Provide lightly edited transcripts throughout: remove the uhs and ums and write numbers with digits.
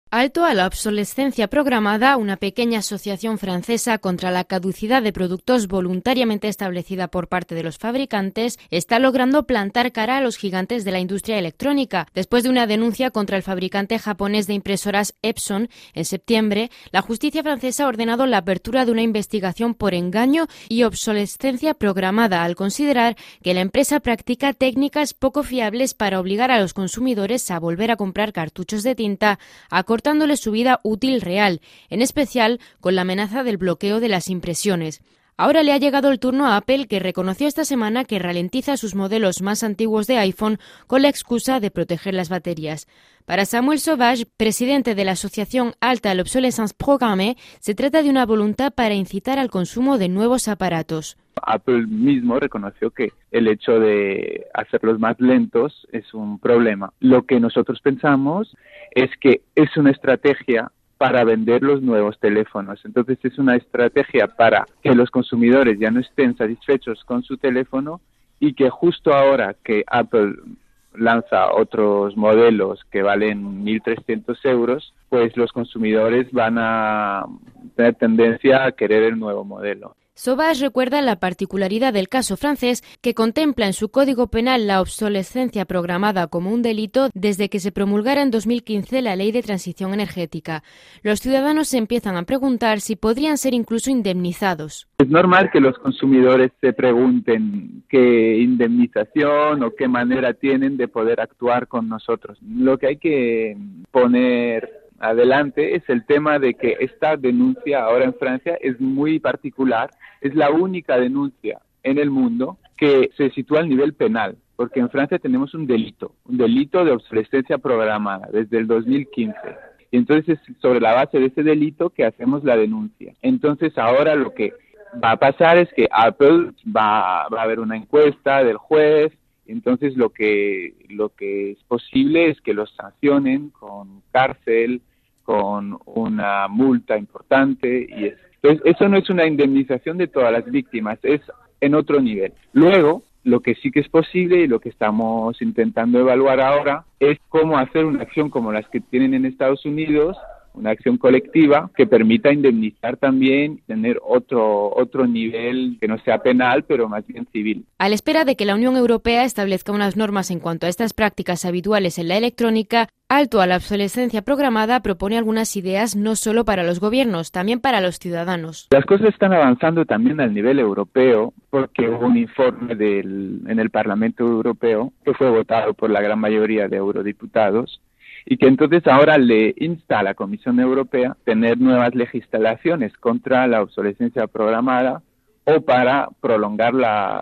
Alto a la obsolescencia programada, una pequeña asociación francesa contra la caducidad de productos voluntariamente establecida por parte de los fabricantes, está logrando plantar cara a los gigantes de la industria electrónica. Después de una denuncia contra el fabricante japonés de impresoras Epson, en septiembre, la justicia francesa ha ordenado la apertura de una investigación por engaño y obsolescencia programada, al considerar que la empresa practica técnicas poco fiables para obligar a los consumidores a volver a comprar cartuchos de tinta, acortándole su vida útil real, en especial con la amenaza del bloqueo de las impresiones. Ahora le ha llegado el turno a Apple, que reconoció esta semana que ralentiza sus modelos más antiguos de iPhone con la excusa de proteger las baterías. Para Samuel Sauvage, presidente de la asociación Alta a la Obsolescence Programmée, se trata de una voluntad para incitar al consumo de nuevos aparatos. Apple mismo reconoció que el hecho de hacerlos más lentos es un problema. Lo que nosotros pensamos es que es una estrategia para vender los nuevos teléfonos. Entonces es una estrategia para que los consumidores ya no estén satisfechos con su teléfono y que justo ahora que Apple lanza otros modelos que valen 1.300 euros, pues los consumidores van a tener tendencia a querer el nuevo modelo. Sauvage recuerda la particularidad del caso francés, que contempla en su Código Penal la obsolescencia programada como un delito desde que se promulgara en 2015 la Ley de Transición Energética. Los ciudadanos se empiezan a preguntar si podrían ser incluso indemnizados. Es normal que los consumidores se pregunten qué indemnización o qué manera tienen de poder actuar con nosotros. Lo que hay que poner adelante es el tema de que esta denuncia ahora en Francia es muy particular, es la única denuncia en el mundo que se sitúa al nivel penal, porque en Francia tenemos un delito de obsolescencia programada desde el 2015. Y entonces es sobre la base de ese delito que hacemos la denuncia. Entonces ahora lo que va a pasar es que Apple va a haber una encuesta del juez. Entonces lo que es posible es que los sancionen con cárcel, con una multa importante y eso. Entonces, eso no es una indemnización de todas las víctimas, es en otro nivel. Luego, lo que sí que es posible y lo que estamos intentando evaluar ahora es cómo hacer una acción como las que tienen en Estados Unidos, una acción colectiva que permita indemnizar también, tener otro nivel que no sea penal, pero más bien civil. A la espera de que la Unión Europea establezca unas normas en cuanto a estas prácticas habituales en la electrónica, Alto a la obsolescencia programada propone algunas ideas no solo para los gobiernos, también para los ciudadanos. Las cosas están avanzando también al nivel europeo, porque hubo un informe en el Parlamento Europeo que fue votado por la gran mayoría de eurodiputados, y que entonces ahora le insta a la Comisión Europea a tener nuevas legislaciones contra la obsolescencia programada o para prolongar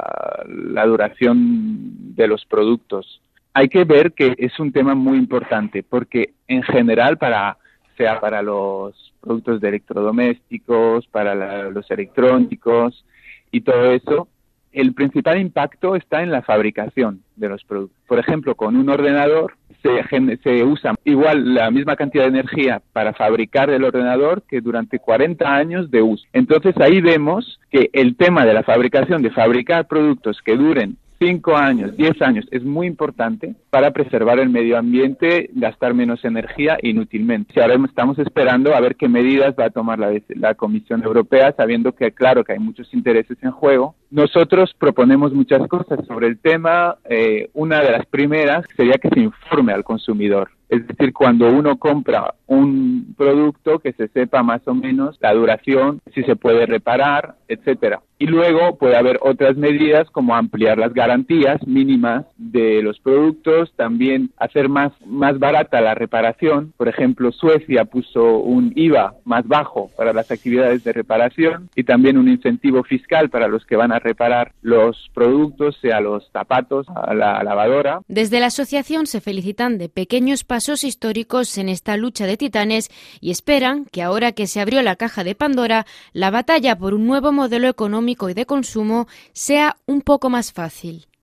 la duración de los productos. Hay que ver que es un tema muy importante porque en general sea para los productos de electrodomésticos, para los electrónicos y todo eso, el principal impacto está en la fabricación de los productos. Por ejemplo, con un ordenador se usa igual la misma cantidad de energía para fabricar el ordenador que durante 40 años de uso. Entonces ahí vemos que el tema de la fabricación, de fabricar productos que duren 5 años, 10 años, es muy importante para preservar el medio ambiente, gastar menos energía inútilmente. Y ahora estamos esperando a ver qué medidas va a tomar la Comisión Europea, sabiendo que, claro, que hay muchos intereses en juego. Nosotros proponemos muchas cosas sobre el tema. Una de las primeras sería que se informe al consumidor. Es decir, cuando uno compra un producto, que se sepa más o menos la duración, si se puede reparar, etcétera. Y luego puede haber otras medidas como ampliar las garantías mínimas de los productos, también hacer más barata la reparación. Por ejemplo, Suecia puso un IVA más bajo para las actividades de reparación y también un incentivo fiscal para los que van a reparar los productos, sea los zapatos, a la lavadora. Desde la asociación se felicitan de pequeños pasos históricos en esta lucha de titanes y esperan que ahora que se abrió la caja de Pandora, la batalla por un nuevo modelo económico y de consumo sea un poco más fácil.